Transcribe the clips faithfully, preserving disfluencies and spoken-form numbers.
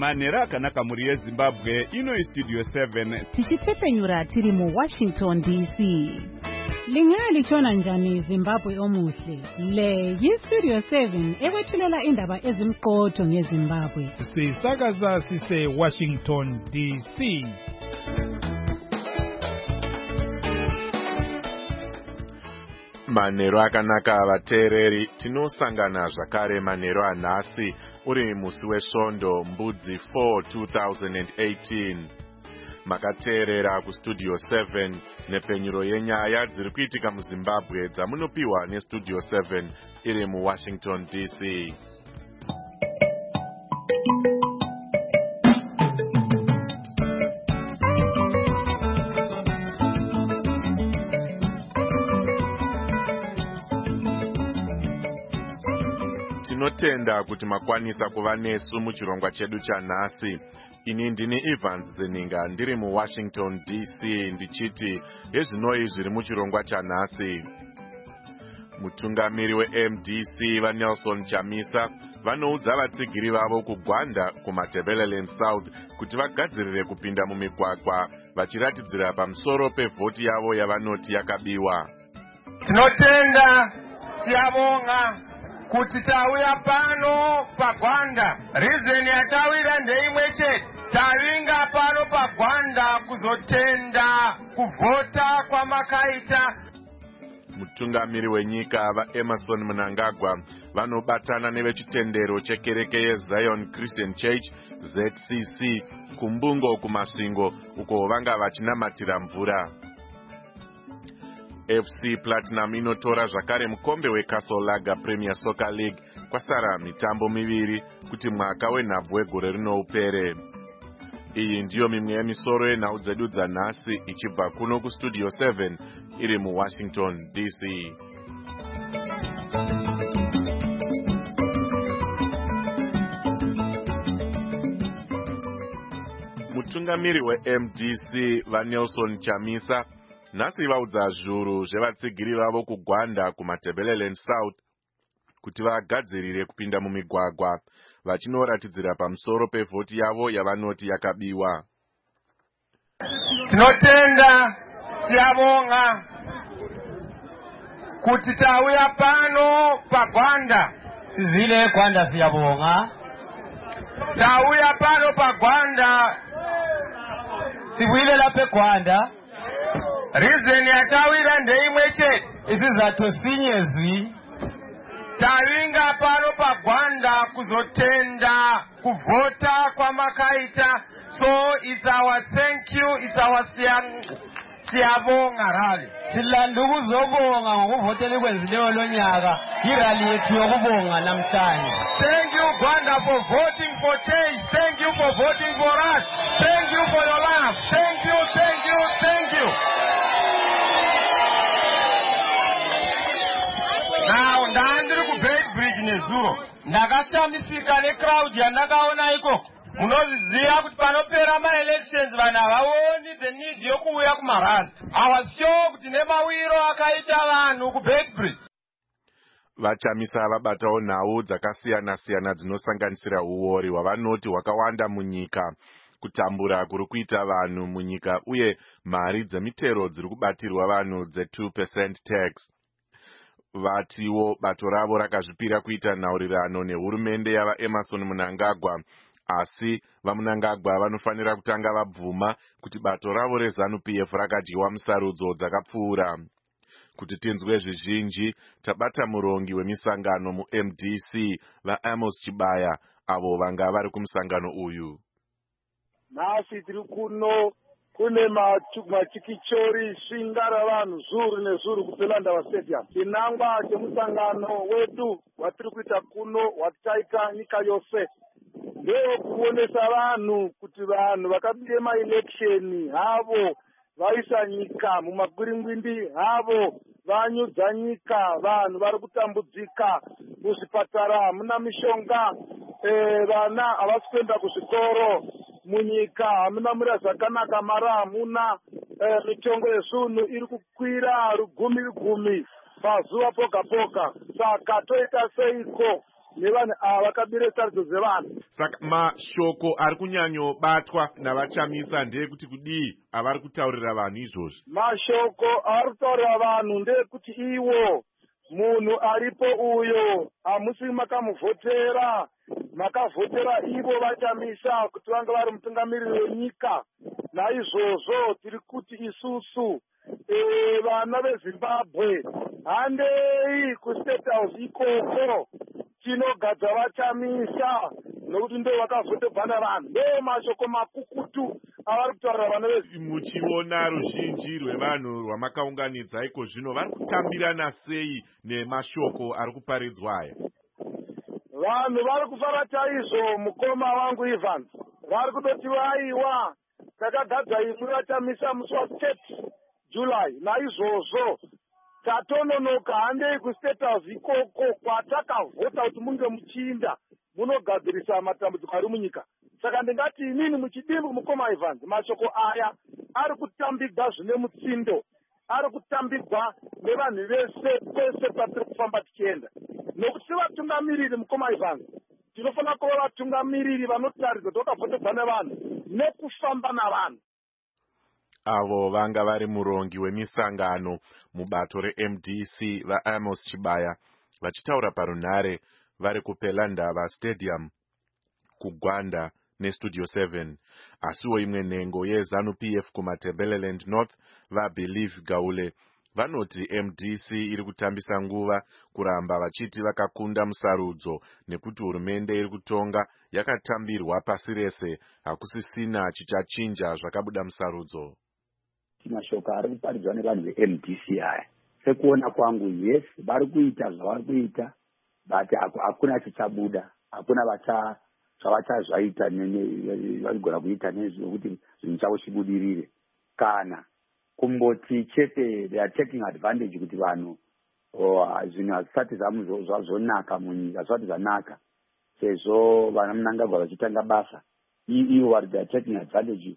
manhero akanaka muri yezimbabwe. Ino istudio seven tichitepenyura tiri mu Washington D C. Lingalitshona njani Zimbabwe omuhle? Le yistudio seven ekwethulela indaba ezimqotho ngeZimbabwe. Sisakaza sise Washington D C. Manhero akanaka vateereri, tinosangana zvakare manhero anhasi uri musi wesvondo mbudzi four two thousand eighteen. Makateerera kustudio seven nepenyuro yenyaya dziri kuitika muZimbabwe dzamunopiwa nestudio seven iri muWashington D C. Tinotenda kuti makwanisa kuva nesu muchirongwa chedu chanhasi. Ini ndini Evans Zeninga ndiri muWashington D C ndichiti ezvinoi zviri muchirongwa chanhasi. Mutungamiri weM D C vaNelson Chamisa vanoudza vatsigiri vavo kugwanda kuMatabeleland South kuti vagadzirire kupinda mumigwagwa vachiratidzira pamusoro pevhoti yavo yavanoti yakabiwa. Tinotenda tiabonga kuti tauya pano pagwanda. Reason yatawira ndeimwe chete. Tavinga pano pagwanda kuzotenda kuvhota kwamakaita. Mutungamiri wenyika vaEmerson Mnangagwa vanobatana nevechitendero chekereke yeZion Christian Church Z C C kumbungo kumasvingo uko vanga vachinamatira mvura. F C Platinum inotora zvakare mukombe weCastle Lager Premier Soccer League kwasara mitambo miviri kuti mwaka wenhabvu wegore rino upere. Iyi ndiyo mimwe yemisoro yenhau dzedu dzanhasi ichibva kuno kustudio seven iri muWashington D C. Mutungamiri weM D C vaNelson Chamisa nhasi vaudza zviuru zvevatsigiri vavo kugwanda kuMatabeleland South kuti vagadzirire kupinda mumigwagwa vachinoratidzira pamusoro pevhoti yavo yavanoti yakabiwa. Tinotenda tiabonga kuti tauya pano pagwanda. Sizile gwanda siyabonga. Tauya pano pagwanda. Sibuyile lapha gwanda. Reason yatawira ndeimwe chete. Isizathu sinyezwi. Tavinga pano pagwanda kuzotenda kuvhota kwamakaita. So it's our thank you, it's our siyabonga rally. Silanduku zobonga ngokuvotela kwenzileyo lonyaka irally yethu yokubonga namhlanje. Thank you Gwanda for voting for change. Thank you for voting for us. Thank you for your love. Thank you, thank you, thank you. Now ndandiri ku Great Bridge nezuro. Ndakashamisika necrowd yandakaona ikoko. Munoziziva kuti panopera ma-elections vana vaoni the need yokuuya kumarali. I was sure kuti nemawiro akaita vanhu ku Great Bridge. Vachamisa vabatawo nhau dzakasiyana siyana dzinosanganisira uori hwavanoti hwakawanda munyika, kutambura kuri kuita vanhu munyika uye mari dzemitero dziri kubatirwa vanhu dze two percent tax. Vatiwo bato ravo rakazvipira kuita nhaurirano nehurumende yavaEmerson Mnangagwa, asi vaMnangagwa vanofanira kutanga vabvuma kuti bato ravo reZANU-P F rakadyiwa musarudzo dzakapfuura. Kuti tinzwe zvizhinji, tabata murongi wemisangano muM D C vaAmos Chibaya avo vanga vari kumusangano uyu. Nhasi tiri kuno kune machikichori svinga ravanhu zuru nezuru kuPhilandaba Stadium. Chinangwa chemusangano wedu watiri kuita kuno watichaita nyika yose ndewo kuonesa vanhu kuti vanhu vakabire maeleksheni havo vaisa nyika mumagwiringwindi havo vanyudza nyika. Vanhu vari kutambudzika muzvipatara, hamuna mishonga, vana havasi kuenda kuzvikoro munyika, hamuna mura zvakanaka, mara hamuna, mitongo yezvinhu iri kukwira rugumi rugumi pazuva poga poga. Saka toita seiko nevanhu ava vakabire sarudzo dzevanhu. Saka mashoko ari kunyanyobatwa navachamisa ndeyekuti kudii avari kutaurira vanhu izvozvi? Mashoko ari kutaurira vanhu ndeyekuti iwo munhu aripo uyo hamusi makamuvhotera, makavhotera ivo vachamisa kuti vange vari mutungamiriri wenyika. Naizvozvo tiri kuti isusu e, vana veZimbabwe handei kuState House ikoko tinogadza vachamisa nokuti ndo vakavhoterwa navanhu. Ndo mashoko makukutu avari kutaurira vana veZimbabwe. Muchiona ruzhinji rwevanhu rwamakaunganidza iko zvino vari kutambirana sei nemashoko ari kuparidzwa aya? Vanhu vari kufara chaizvo, mukoma wangu Evans. Vari kutoti vaiwa takagadza imwe vachamisa musi wa-thirty July. Naizvozvo tatononoka handei kuState House ikoko kwatakavhota kuti munge muchinda munogadzirisa matambudziko ari munyika. Saka ndingati inini muchidimbu mukoma Evans, mashoko aya ari kutambigwa zvine mutsindo, ari kutambigwa nevanhu vese kwese kwatiri kufamba tichienda. Nokuti sevatungamiriri mukoma Evans, tinofanira kuva vatungamiriri vanotaridza kuti vakavhoterwa nevanhu nekufamba navanhu. Avo vanga vari murongi wemisangano mubato reM D C vaAmos Chibaya vachitaura parunhare vari kuPelandava Stadium kuGwanda neStudio seven. Asiwo imwe nhengo yeZanu P F kumaTebeleland North vaBelieve Gaule vanoti M D C iri kutambisa nguva kuramba vachiti vakakunda musarudzo nekuti hurumende iri kutonga yakatambirwa pasi rese, hakusisina chichachinja zvakabuda musarudzo. Mashoko ari kuparidzwa nevanhu veM D C aya, sekuona kwangu, yes, vari kuita zvavari kuita, but hakuna chichabuda, hakuna vacha zvavachazvaita varigona kuita nezvekuti zvinhu chavo chibudirire, kana kumboti chete they are taking advantage kuti vanhu zvinhu hazvisati zvazonaka munyika, hazvisati zvanaka sezvo vana Mnangagwa vachitanga basa. Ivo vari they are taking advantage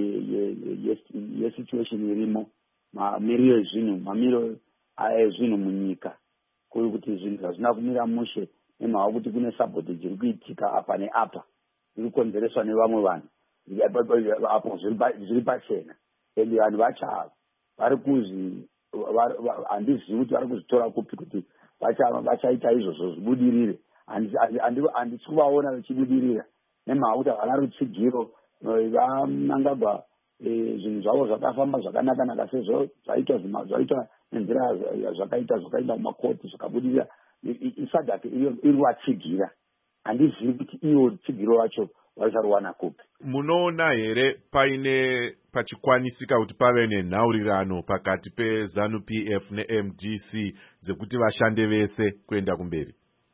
yesituation irimo, mamiriro ezvinhu mamiro ezvinhu munyika, kuri kuti zvinhu zvazvina kumira mushe nemhava kuti kune sabotage iri kuitika apa neapa iri kukonzereswa nevamwe vanhu apo zviri pachena. Ende vanhu vachava vari kuzi handizivi kuti vari kuzvitora kupi kuti vachaita izvozvo zvibudirire. Handisi kuvaona vachibudirira nemhava kuti havana rutsigiro. VaMnangagwa zvinhu zvavo zvakafamba zvakanaka-naka sezvo zvaitwa nenzira zvakaita zvakaenda kumakoti zvakabudirira. iSADC iri vatsigira, handizivi kuti iwo tsigiro wacho vacharuwana kupi. Munoona here paine pachikwanisika kuti pave nenhaurirano pakati peZanu P F neM D C dzekuti vashande vese kuenda kumberi?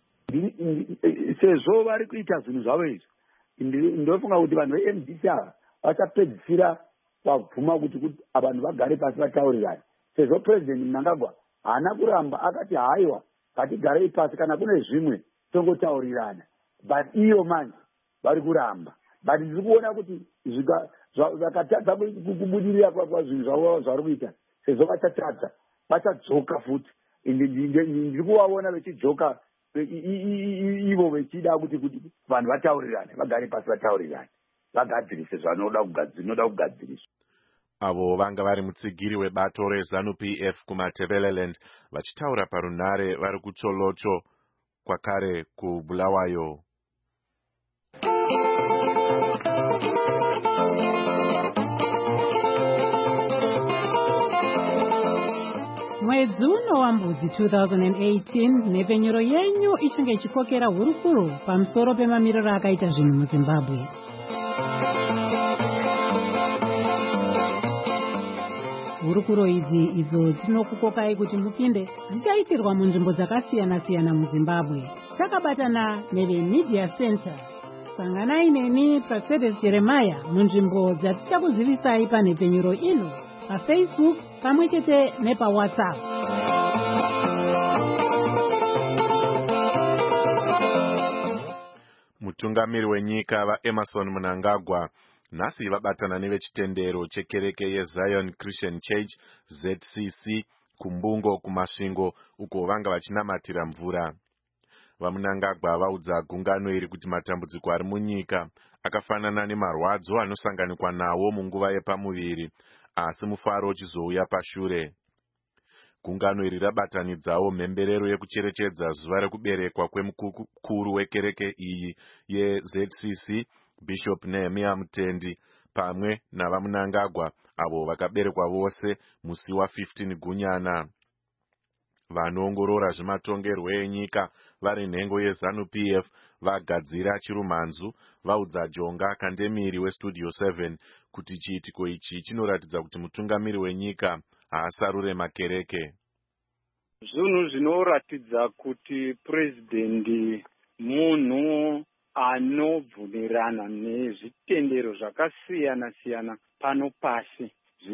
Sezvo vari kuita zvinhu zvavo izvi, ndofunga kuti vanhu veM D C ava vachapedzisira vabvuma kuti vanhu vagare pasi vataurirane. Sezvo President Mnangagwa haana kuramba, akati haiwa ngatigarei pasi, kana kune zvimwe tongotaurirana, but iyo manje vari kuramba. But ndiri kuona kuti vakatadza kubudirira zvinhu zvavo zvari kuita, sezvo vachatadza vachadzoka futi. Ndiri kuvaona vachidzoka ivo vachida kuti vanhu vataurirane, vagare pasi vataurirane, vagadzirise zvanoda kugadziriswa. Avo vanga vari mutsigiri webato reZanu P F kumaTebeleland vachitaura parunhare vari kuTsolotsho kwakare kuBulawayo. Mwedzi uno waMbudzi two thousand eighteen nhepfenyuro yenyu ichinge ichikokera hurukuro pamusoro pemamiriro akaita zvinhu muZimbabwe. Hurukuro idzi idzo dzinokukokai kuti mupinde dzichaitirwa munzvimbo dzakasiyana-siyana muZimbabwe. Takabatana neveMedia Center. Sanganai neni Praxedes Jeremiah munzvimbo dzatichakuzivisai panhepfenyuro ino paFacebook pamwe chete nepaWhatsApp. Mutungamiri wenyika vaEmmerson Mnangagwa nhasi vabatana nevechitendero chekereke yeZion Christian Church Z C C kumbungo kumasvingo uko vanga vachinamatira mvura. vaMnangagwa vaudza gungano iri kuti matambudziko ari munyika akafanana nemarwadzo anosanganikwa nawo munguva yepamuviri, asi mufaro uchizouya pashure. Gungano iri rabatanidzawo mhemberero yekucherechedza zuva rekuberekwa kwemukuru wekereke iyi yeZ C C, Bishop Nehemiah Mutendi, pamwe navaMnangagwa avo vakaberekwa vose musi wa15 Gunyana. Vanoongorora zvematongerwo enyika vari nhengo yeZanu P F vagadzira chirumhanzu vaudza Jonga Kandemiri weStudio seven kuti chiitiko ichi chinoratidza kuti mutungamiri wenyika haasarure makereke. Zvinhu zvinoratidza kuti purezidendi munhu anobvumirana nezvitendero zvakasiyana siyana pano pasi.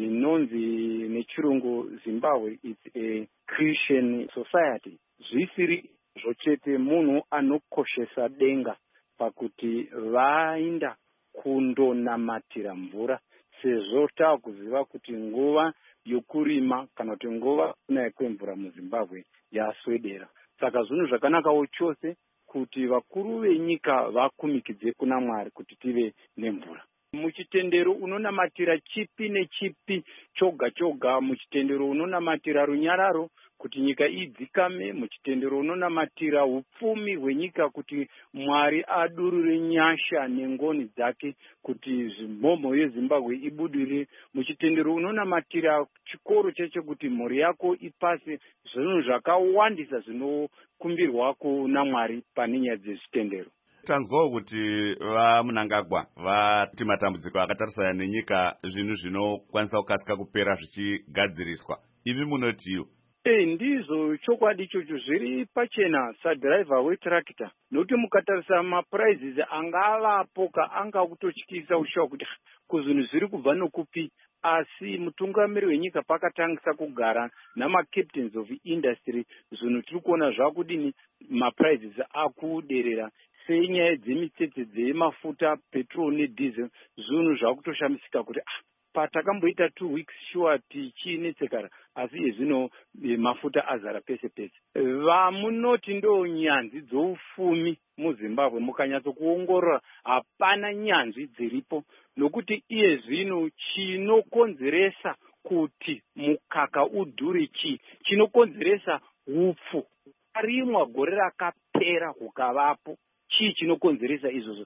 Zvinonzi nechirungu Zimbabwe it's a Christian society. Zvisiri zvochete munhu anokoshesa denga pakuti vainda kundonamatira mvura, sezvo taakuziva kuti nguva yokurima kana kuti nguva kunaya kwemvura muZimbabwe yaswedera. Saka zvinhu zvakanakawo chose kuti vakuru venyika vakumikidze kuna Mwari kuti tive nemvura. Muchitendero unonamatira chipi nechipi choga choga, muchitendero unonamatira runyararo kuti nyika idzikame, muchitendero unonamatira upfumi hwenyika kuti Mwari adurure nyasha nengoni dzake kuti mhomho yeZimbabwe ibudire, muchitendero unonamatira chikoro cheche kuti mhuri yako ipase. Zvinhu zvakawandisa zvinokumbirwako naMwari pane nyaya dzezvitendero. Tanzwawo kuti vaMnangagwa vati matambudziko akatarisana nenyika zvinhu zvinokwanisa kukasika kupera zvichigadziriswa. Imi munotiwo? E, ndizvo chokwadi ichocho zviri pachena sadhiraivha wetractor, nokuti mukatarisa maprizes angavapoka anga kutotyisa ushawa kuti kuzvinhu zviri kubva nokupi. Asi mutungamiri wenyika pakatangisa kugara namacaptains of industry, zvinhu tiri kuona zvakudini maprizes akuderera senyaya dzemitsetse dzemafuta petrol nediesel. Zvinhu zvakutoshamisika kuti ah, patakamboita two weeks sure tichinetsekara, asi yezvino mafuta azara pese pese. Vamunoti ndo nyanzvi dzoufumi muZimbabwe mukanyatso kuongorora hapana nyanzvi dziripo, nokuti iye zvino chinokonzeresa kuti mukaka udhure chi chinokonzeresa upfu. Arimwa gore rakapera hukavapo, chii chinokonzeresa izvozvo?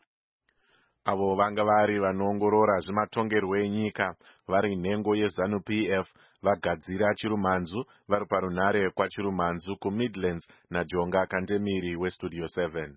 Avo vanga vari vanoongorora zvematongerwo enyika vari nhengo yeZanu P F vagadzira chirumhanzu vari parunhare kwachirumhanzu kuMidlands naJonga Kandemiri weStudio seven.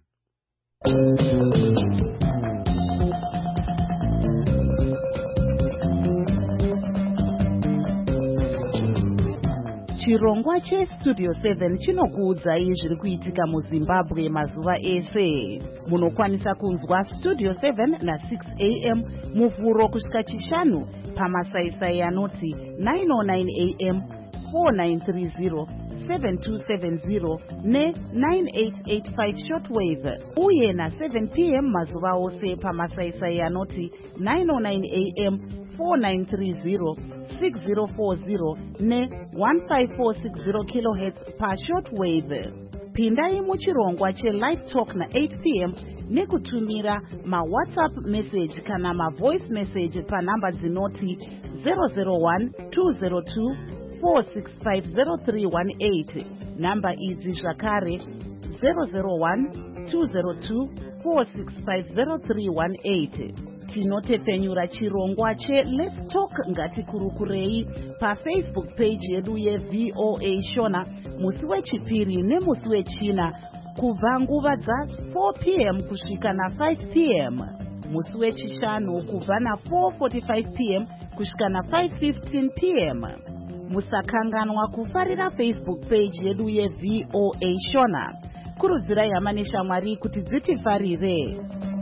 Chirongwa cheStudio seven chinokuudzai zviri kuitika muZimbabwe mazuva ese. Munokwanisa kunzwa Studio seven na six a m muvhuro kusvika chishanu pamasaisai anoti nine oh nine a m, four nine three zero, seven two seven zero ne nine eight eight five shortwave, uye na seven p m mazuva ose pamasaisai anoti nine oh nine a m, four nine three zero, six zero four zero ne one five four six zero kilohertz pa shortwave. Pindai muchirongwa cheLive Talk na eight p m nekutumira maWhatsApp message kana mavoice message panamba dzinoti zero zero one two zero two four six five zero three one eight. Namba idzi zvakare zero zero one two zero two four six five zero three one eight. Tinotepfenyura chirongwa che Let's Talk ngatikurukurei paFacebook page yedu yeV O A Shona musi wechipiri nemusi wechina kubva nguva dza four p m kusvika na five p m, musi wechishanu kubva na four forty-five p m kusvika na five fifteen p m. Musakanganwa kufarira Facebook page yedu yeV O A Shona. Kurudzirai hama neshamwari kuti dzitifarire.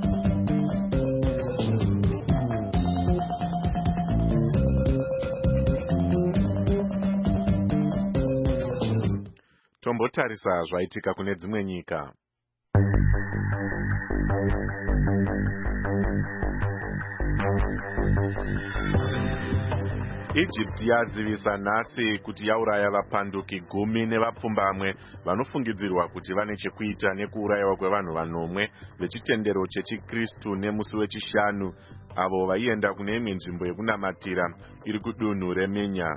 Tombotarisa zvaitika kune dzimwe nyika. Egypt yazivisa nhasi kuti yauraya vapanduki gumi nevapfumbamwe vanofungidzirwa kuti vane chekuita nekuurayiwa kwevanhu vanomwe vechitendero chechikristu nemusi wechishanu avo vaienda kune imwe nzvimbo yekunamatira iri kudunhu remenya.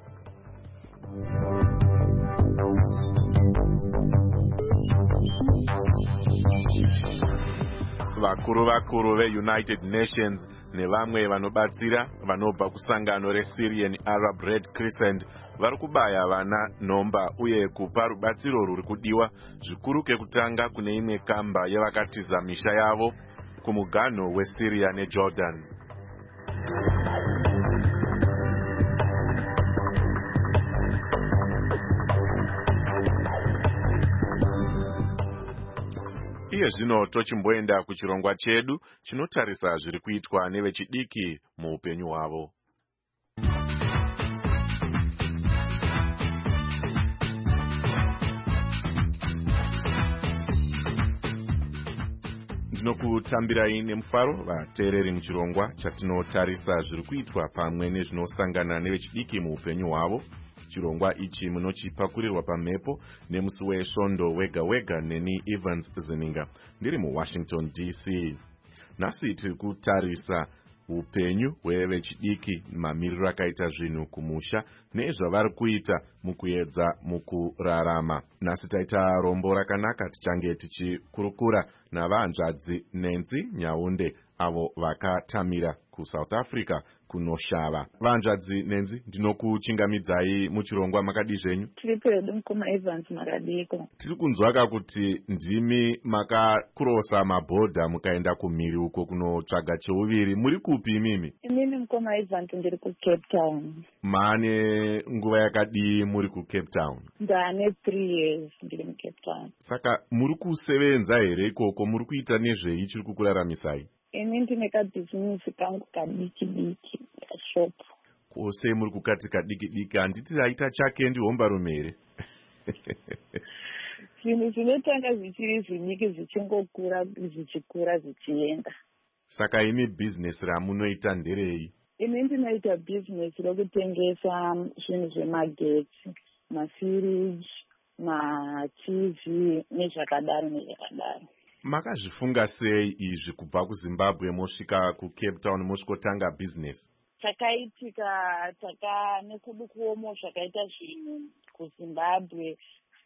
Vakuru vakuru veUnited Nations nevamwe vanobatsira vanobva kusangano reSyrian Arab Red Crescent vari kubaya vana nhomba uye kupa rubatsiro rwuri kudiwa zvikuru kekutanga kune imwe kamba yevakatiza misha yavo kumuganho weSyria neJordan. Iye zvino tochimboenda kuchirongwa chedu chinotarisa zviri kuitwa nevechidiki muupenyu hwavo. Ndinokutambirai nemufaro vateereri muchirongwa chatinotarisa zviri kuitwa pamwe nezvinosangana nevechidiki muupenyu hwavo. Chirongwa ichi munochipakurirwa pamhepo nemusi wesvondo wega wega neni Evans Zininga ndiri muWashington D C. Nhasi tiri kutarisa upenyu hwevechidiki, mamiriro akaita zvinhu kumusha nezvavari kuita mukuedza mukurarama. Nhasi taita rombo rakanaka tichange tichikurukura navahanzvadzi Nancy Nyaunde avo vakatamira kuSouth Africa kunoshava. Vanzvadzi Nancy, ndinokuchingamidzai muchirongwa makadi zvenyu. Tiri pedo mukoma Evans makadiko. Tiri kunzwaka kuti ndimi makakurosa mabhodha mukaenda kumhiri uko kunotsvaga cheuviri. Muri kupi imimi? Imimi mukoma Evans ndiri kuCape Town. Mane nguva yakadi muri kuCape Town? Ndane three years ndiri muCape Town. Saka muri kusevenza here ikoko? Muri kuita nezvei chiri kukuraramisai? Ini ndine kabhizinesi kangu kadiki diki shop. Kose muri kukati kadiki diki, handiti aita chake ndihomba rumere. Zvinhu zvinotanga zvichiri zvidiki zvichingokura zvichikura zvichienda. Saka imi bhizinesi ramunoita nderei? Ini ndinoita bhizinesi rokutengesa zvinhu zvemagetsi, mafiriji, maT V nezvakadaro nezvakadaro. Makazvifunga sei izvi kubva kuZimbabwe mosvika kuCape Town mosvikotanga business? Takaitika taka nekudukuomo zvakaita zvinhu kuZimbabwe,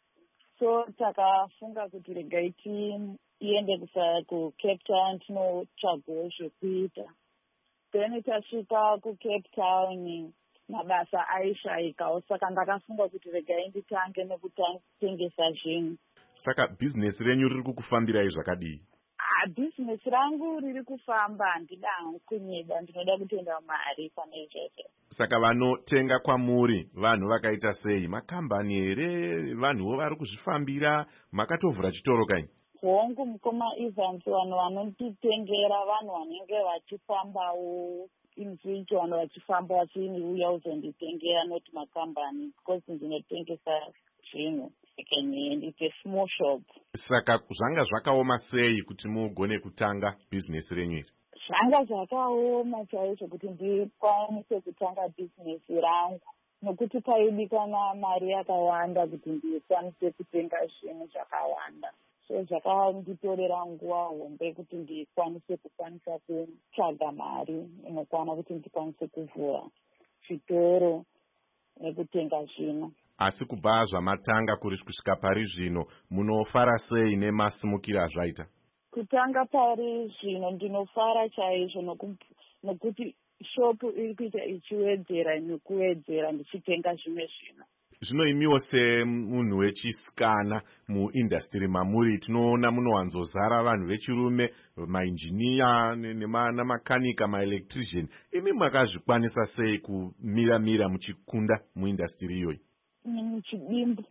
so takafunga kuti regai tiende kuCape Town tinotsvagawo zvekuita. Then tasvika kuCape Town mabasa aishayikawo, saka ndakafunga kuti regai nditange nekutengesa zvinhu. Saka business renyu riri kukufambirai zvakadii? Ah, business rangu riri kufamba, handida kunyeda, ndinoda kutenga mari pane izvozvo. Saka vanotenga kwamuri vanhu vakaita sei? Makambani here? Vanhuwo vari kuzvifambira? Makatovhura chitoro kanyi? Hongu mukoma Evans, vanhu vanotitengera vanhu vanenge vachifambawo inzvicho, vanhu vachifamba vachiuya kuzonditengera, noti makambani, because ndinotengesa zvinhu. It's a small shop. Saka zvanga zvakaoma sei kuti mugone kutanga business renyu iri? Zvanga zvakaoma chaizvo kuti ndikwanise kutanga business rangu, nokuti paidikana mari yakawanda kuti ndikwanise kutenga zvinhu zvakawanda. So zvakanditorera nguva hombe kuti ndikwanise kukwanisa kutsvaga mari inokwana kuti ndikwanise kuvhura chitoro nekutenga zvinhu. Asi kubva zvamatanga kuri kusvika pari zvino munofara sei nemasimukiro azvaita? Kutanga pari zvino ndinofara chaizvo nokuti shopu iri kuita ichiwedzera nekuwedzera ndichitenga zvimwe zvino. Zvino imiwo semunhu wechisikana muindastry mamuri, tinoona munowanzozara vanhu vechirume, mainjiniya nemakanika, maelectrician. Imi makazvikwanisa sei kumira-mira muchikunda muindastry iyoyi? Muchidimbu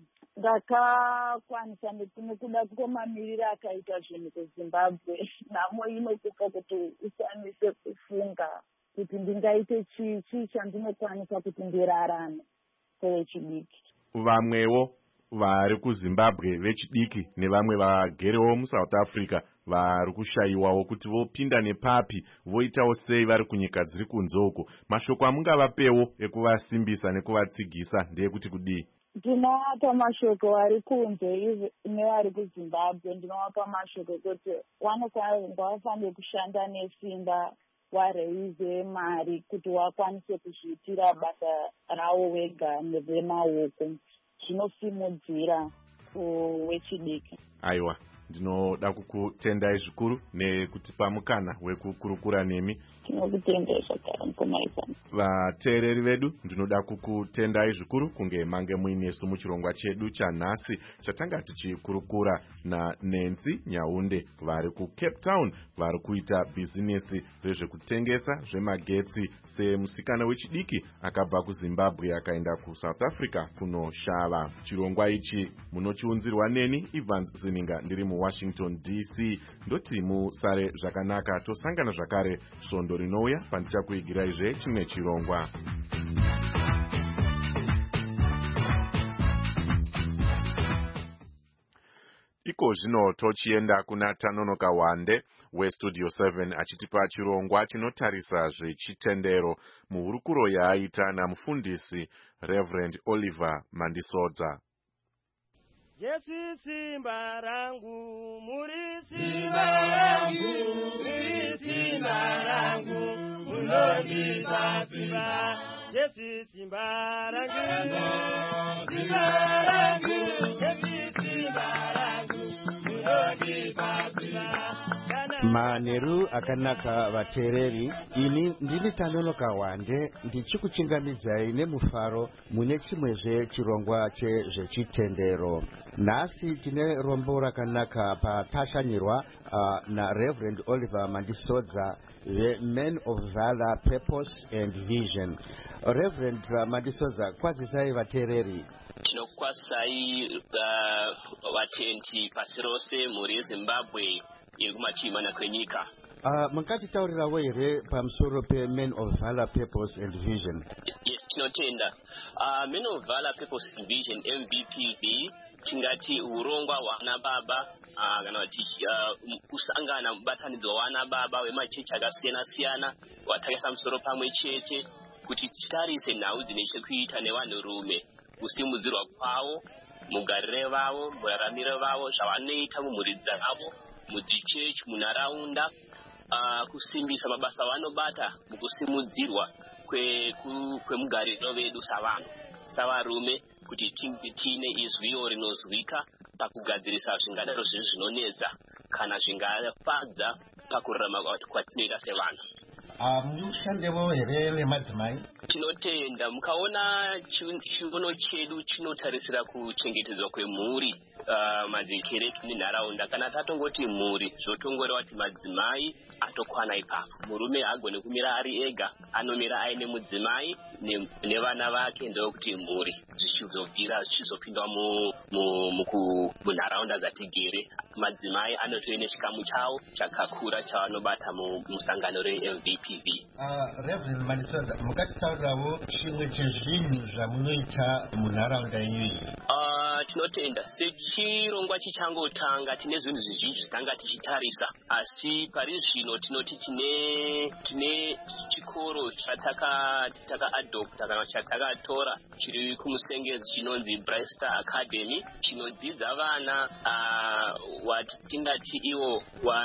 ndakakwanisa nekuda kwemamiriro akaita zvinhu kuZimbabwe. Nhamo inokupa kuti ukwanise kufunga kuti ndingaite chii chandinokwanisa kuti ndirarame kwechidiki. Vamwewo vari kuZimbabwe vechidiki nevamwe vagerewo muSouth Africa vari kushayiwawo kuti vopinda nepapi voitawo sei vari kunyika dziri kunzoko. Mashoko amungavapewo ekuvasimbisa nekuvatsigisa ndeyekuti kudii? Ndinovapa mashoko vari kunze nevari kuZimbabwe, ndinovapa mashoko kuti vanofanira kushanda nesimba vareize mari kuti vakwanise kuzviitira basa ravo vega nevemaoko, zvinosimudzira wechidiki. Aiwa, ndinoda kukutendai zvikuru nekutipa mukana wekukurukura nemi. Tinokutendai zvakare mukomaizana. Vateereri vedu, ndinoda kukutendai zvikuru kunge mange muinesu muchirongwa chedu chanhasi chatanga tichikurukura naNancy Nyaunde vari kuCape Town vari kuita bhizinesi rezvekutengesa zvemagetsi semusikana wechidiki akabva kuZimbabwe akaenda kuSouth Africa kunoshava. Chirongwa ichi munochiunzirwa neni Evans Zininga ndiri muWashington D C. Ndoti musare zvakanaka, tosangana zvakare svondo rinouya pandichakuigirai chimwe chirongwa. Iko zvino tochienda kuna Tanonoka Wande weStudio seven achitipa chirongwa chinotarisa zvechitendero muhurukuro yaaita namufundisi Reverend Oliver Mandisodza. Jesu simba rangu, muri simba rangu, muri simba rangu, munondipa simba. Jesu simba rangu, simba rangu, Jesu simba rangu, munondipa simba. Maneru akanaka vateereri, ini ndini Tanonoka Wande ndichikuchingamidzai nemufaro mune chimwezve chirongwa chezvechitendero. Nhasi tine rombo rakanaka patashanyirwa uh, na Reverend Oliver Mandisodza, the Men of Valor, Purpose and Vision. Reverend uh, Mandisodza, kwazisai vateereri. Tinokwasai vatendi pasi rose muri Zimbabwe iri kumachimana kwenyika. Uh, munkatitaurirawo here pamusoro pe-Men of Valor, Purpose and Vision? Yes, tinotenda. Uh, Men of Valor, Purpose and Vision, M V P V, tingati urongwa wana baba uh, kana kuti uh, kusangana mubatanidzo wana baba wemachechi akasiyana siyana watakisa musoro pamwe chete kuti titarise nhau dzine chekuita nevanhurume, kusimudzirwa kwavo, mugarire vavo, muraramiro vavo, zvavanoita mumhuri dzavo, mudzichechi, munharaunda, uh, kusimbisa mabasa vanobata mukusimudzirwa kwemugariro kwe vedu savanhu savarume, kuti tine izwiwo rinozwika pakugadzirisa zvingadaro zvinhu zvinonetsa kana zvingafadza pakurarama kwatinoita sevanhu. Mushandewo here nemadzimai? Tinotenda. Mukaona chiuno chedu chinotarisira kuchengetedzwa kwemhuri, uh, madzinkereke nenharaunda. Kana tatongoti mhuri, zvotongorewa kuti madzimai atokwana ipapo. Murume agone kumira ari ega, anomira aine mudzimai nevana vake, ndokuti mhuri zvichizobvira zvichizopinda munharaunda dzatigere. Madzimai anotowe nechikamu chavo chakakura chavanobata musangano re-M V P V. Uh, Reverend Mandisodza, mukatitaurirawo chimwe chezvinhu zvamunoita munharaunda yenyu? Uh, tinotenda sechirongwa chichangotanga tine zvinhu zvizhinji zvitanga tichitarisa, asi pari zvino tinoti tine tine chikoro chataka taka adopta kana chatakatora chiri kumusengezi chinonzi Bright Star Academy, chinodzidza vana uh, watingati iwo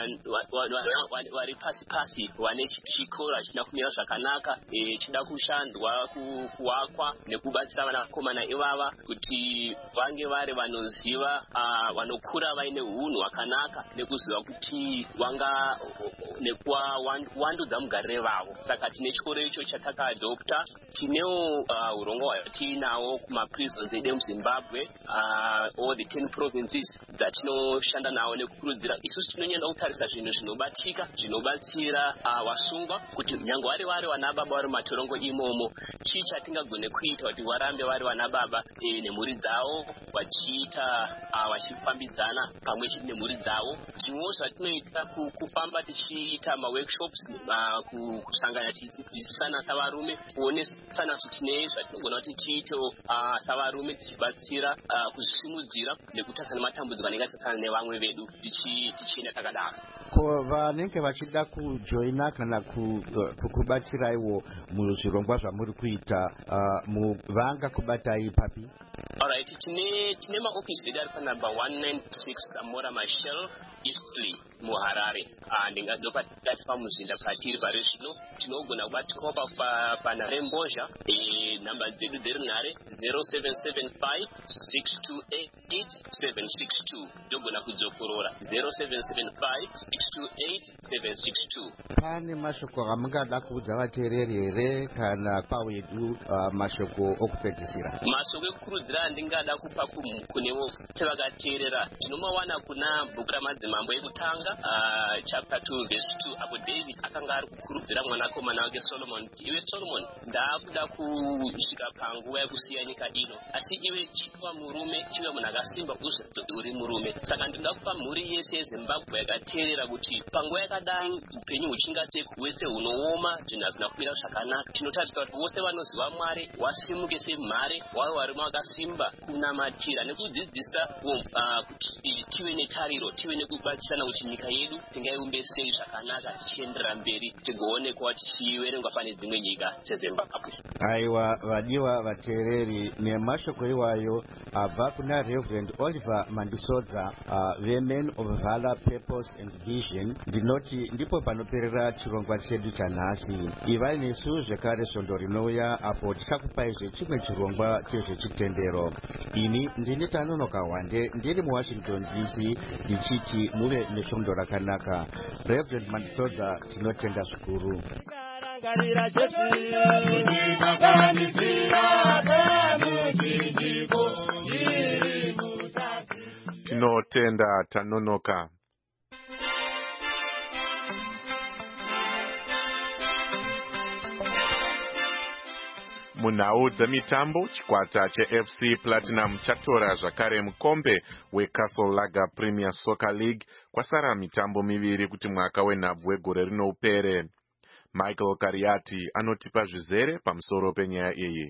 vari pasi pasi vane chikora china kumira zvakanaka, e, chida kushandwa kuwakwa nekubatsira vana vakomana ivava kuti vange vari vanoziva, uh, vanokura vaine hunhu hwakanaka nekuziva kuti vanga nekuwa wandudza mugarire vavo. Saka tine chikoro icho chatakaadopta. Tinewo uh, urongwa hwatinawo kumaprisons edu muZimbabwe, uh, all the ten provinces dzatinoshanda nawo nekukurudzira. Isusu tinonyenda kutarisa zvinhu zvinobatika zvinobatsira uh, vasungwa kuti nyange vari vari vana baba vari matorongo imomo, chii chatingagone kuita kuti varambe vari vana baba e, nemhuri dzavo vachiita vachifambidzana pamwe chete nemhuri dzavo. Zvimwewo zvatinoita kufamba tichiita maworkshops kusangana tichidzidzisana savarume, kuonesana kuti tine zvatinogona kuti tiitewo savarume tichibatsira kuzvisimudzira nekutasana matambudziko anenge achatsana nevamwe vedu tichienda takadaro. Ko vanenge vachida kujoina kana kukubatsiraiwo muzvirongwa zvamuri kuita vangakubatai papi? Alright, tine tine maofisi edu ari panumber one ninety-six Amora Machel Eastleigh muHarare. Ndingadati pamuzinda patiri pari zvino tinogona kubatikwa panharembozha. Nhamba dzedu dzerinhare zero seven seven five six two eight seven six two. Ndogona kudzokorora zero seven seven five six two eight seven six two. Pane mashoko amungada kuudza vateereri here kana pawedu mashoko okupedzisira? Mashoko ekukurudzira andingada kupa kunevo sevakateerera tinomawana kuna bhuku ramadzimambo ekutanga chapter two verse two, apo David akanga ari kukurudzira mwanakomana wake Solomon, iwe Solomon, ndaakuda kusvika panguva yekusiya nyika ino, asi iwe chiva murume, chive munhu akasimba uzoti uri murume. Saka ndinoda kupa mhuri yese yeZimbabwe yakateerera kuti panguva yakadai upenyu huchinga seku wese hunooma, zvinhu hazvina kumira zvakanaka. Tinotarisira kuti vose vanoziva Mwari wasimuke semhare, wave varume vakasimba kunamatira nekudzidzisa kuti tive netariro, tive nekubatsirana kuti nyika yedu tingaiumbe sei zvakanaka tichienderera mberi tigoonekwa tichiverengwa pane dzimwe nyika seZimbabwe. Aiwa vadiwa vateereri, nemashoko iwayo abva kuna Reverend Oliver Mandisodza veMen of Valor, Purpose and Vision. Ndinoti ndipo panoperera chirongwa chedu chanhasi. Ivai nesu zvekare svondo rinouya apo tichakupaizve chimwe chirongwa chezvechitendero. Ini ndini Tanonoka Wande ndiri muWashington D C ndichiti muve nesvondo rakanaka. Reverend Mandisodza, tinotenda zvikuru. Tinotenda Tanonoka. Munhau dzemitambo, chikwata cheF C Platinum chatora zvakare mukombe weCastle Lager Premier Soccer League kwasara mitambo miviri kuti mwaka wenhabvu wegore rino upere. Michael Kariati anotipa zvizere pamusoro penyaya iyi.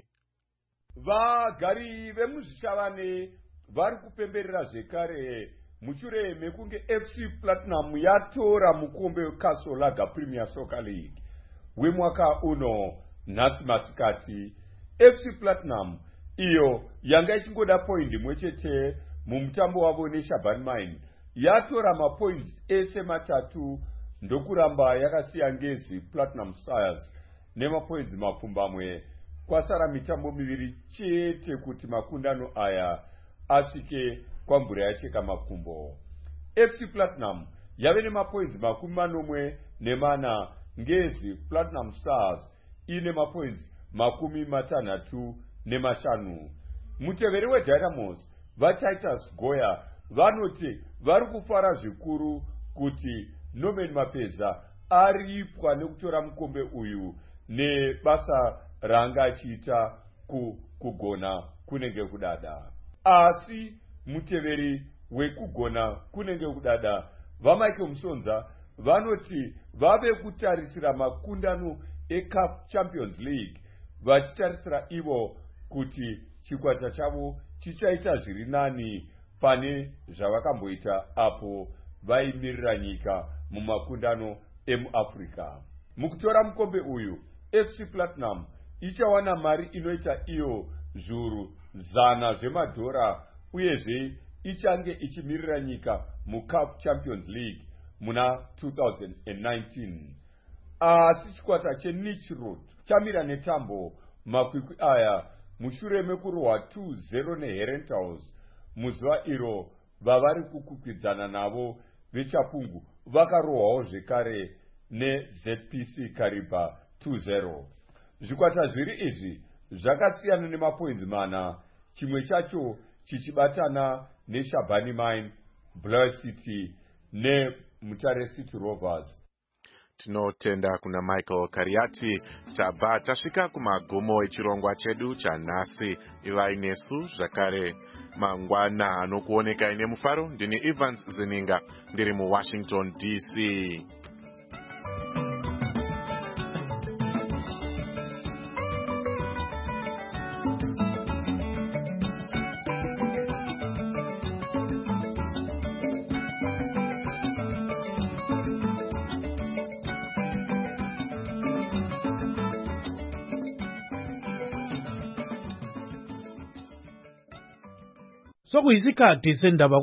Vagari vemuzvishavane vari kupemberera zvekare mushure mekunge F C Platinum yatora mukombe weCastle Lager Premier Soccer League wemwaka uno. Nhasi masikati F C Platinum iyo yanga ichingoda point imwe chete mumutambo wavo neShabani Mine yatora mapoints ese matatu ndokuramba yakasiya ngezi Platinum Stars nemapoints mapfumbamwe. Kwasara mitambo miviri chete kuti makundano aya asvike kwamvura yacheka makumbo. F C Platinum yave nemapoints makumi manomwe nemana, ngezi Platinum Stars ine mapoints makumi matanhatu nemashanu. Muteveri weDynamos vaTitus Goya vanoti vari kufara zvikuru kuti Norman Mapeza aripwa nekutora mukombe uyu nebasa ranga achiita kugona kunenge kudada. Asi muteveri wekugona kunenge kudada vaMichael Musonza vanoti vave kutarisira makundano eCAF Champions League vachitarisira ivo kuti chikwata chavo chichaita zviri nani pane zvavakamboita apo vaimirira nyika mumakundano emuAfrica. Mukutora mukombe uyu F C Platinum ichawana mari inoita iyo zviuru zana zvemadhora uyezve ichange ichimirira nyika muCAF Champions League muna two thousand nineteen. Asi chikwata cheNichroad chamira netambo makwikwi aya mushure mekurohwa two zero neHerentals muzuva iro vavari kukwikwidzaana navo veChapungu vakarohwawo zvekare neZ P C Kariba two zero. Zvikwata zviri izvi zvakasiyana nemapoints mana, chimwe chacho chichibatana neShabani Mine, Blair City neMutare City Rovers. tinotenda kuna Michael Kariati. Tabva tasvika kumagumo echirongwa chedu chanhasi. Ivai nesu zvakare mangwana anokuoneka ine mufaro. Ndini Evans Zininga ndiri muWashington D C. Sokuyisikhathi sendaba